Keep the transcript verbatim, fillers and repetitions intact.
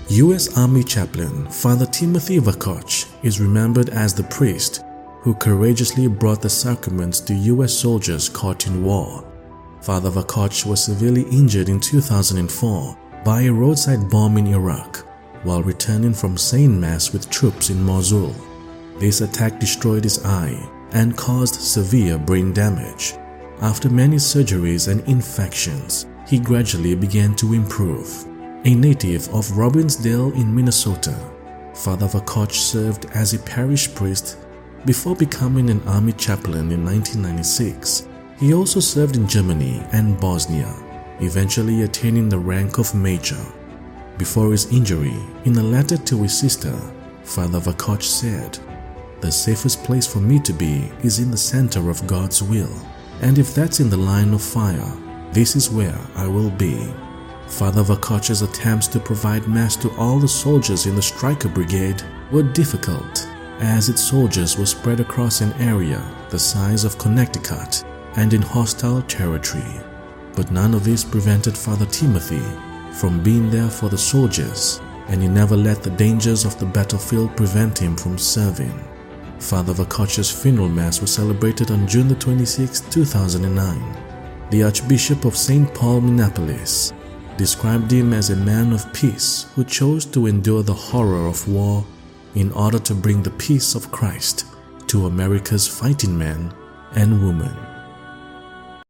U S Army Chaplain Father Timothy Vakoch is remembered as the priest who courageously brought the sacraments to U S soldiers caught in war. Father Vakoch was severely injured in two thousand four by a roadside bomb in Iraq while returning from saying Mass with troops in Mosul. This attack destroyed his eye and caused severe brain damage. After many surgeries and infections, he gradually began to improve. A native of Robbinsdale in Minnesota, Father Vakoch served as a parish priest before becoming an army chaplain in nineteen ninety-six. He also served in Germany and Bosnia, eventually attaining the rank of major. Before his injury, in a letter to his sister, Father Vakoch said, "The safest place for me to be is in the center of God's will, and if that's in the line of fire, this is where I will be." Father Vakoch's attempts to provide Mass to all the soldiers in the Stryker Brigade were difficult, as its soldiers were spread across an area the size of Connecticut and in hostile territory. But none of this prevented Father Timothy from being there for the soldiers, and he never let the dangers of the battlefield prevent him from serving. Father Vakoch's funeral Mass was celebrated on June the twenty-sixth, two thousand nine. The Archbishop of Saint Paul, Minneapolis, described him as a man of peace who chose to endure the horror of war in order to bring the peace of Christ to America's fighting men and women.